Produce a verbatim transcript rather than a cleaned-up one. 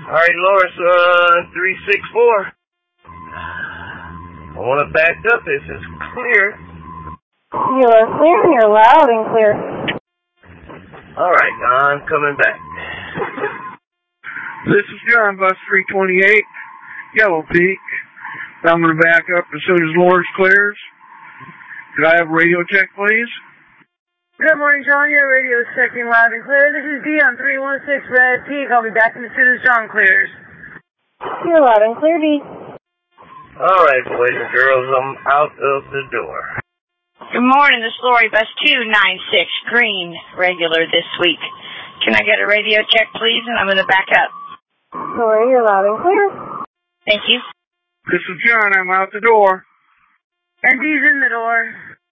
All right, Loris, uh, three six four. I want to back up. This is clear. You're clear. You're loud and clear. All right, I'm coming back. This is John, bus three twenty-eight, Yellow Peak. I'm going to back up as soon as Loris clears. Could I have a radio check, please? Good morning, John. Your radio is checking loud and clear. This is D on three one six Red Peak. I'll be back as soon as John clears. You're loud and clear, D. All right, boys and girls, I'm out of the door. Good morning. This is Lori, bus two nine six, green, regular this week. Can I get a radio check, please? And I'm going to back up. Lori, you're loud and clear. Thank you. This is John. I'm out the door. And D's in the door.